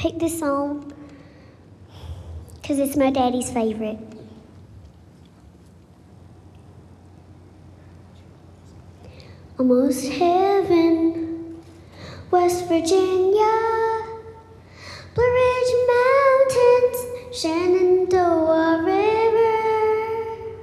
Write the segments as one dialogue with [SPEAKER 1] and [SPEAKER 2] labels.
[SPEAKER 1] picked this song because it's my daddy's favorite. Almost heaven, West Virginia, Blue Ridge Mountains, Shenandoah River.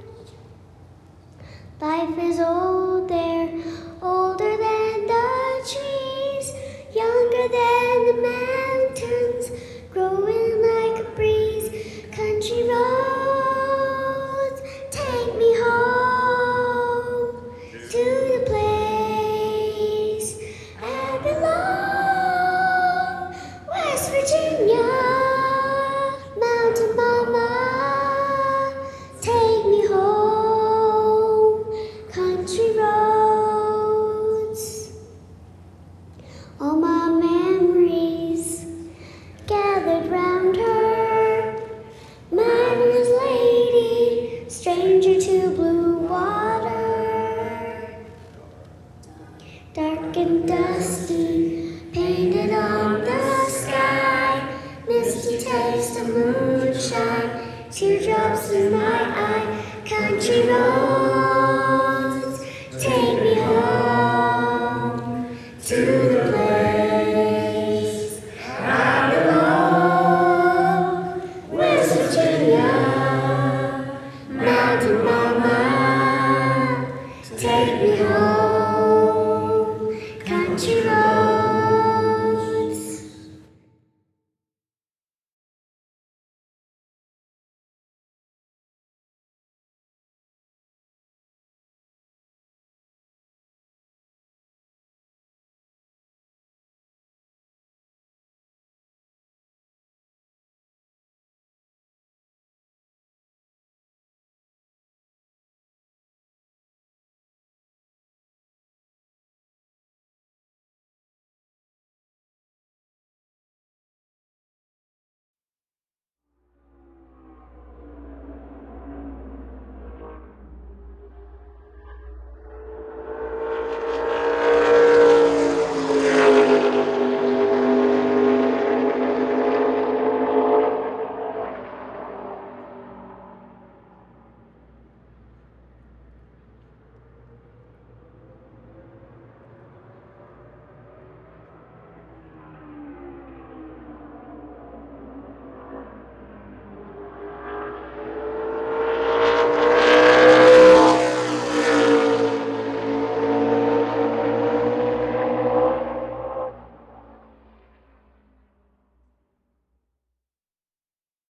[SPEAKER 1] Life is old there, older than the trees, younger than the mountains, growing like a breeze. Country roads, take me home to the place I belong. West Virginia, Mountain Mama, take me home. Country roads, all my memories gathered round her. Miner's lady, stranger to blue water, dark and dusty, painted on the sky, misty taste of moonshine, teardrops in my eye. Country road,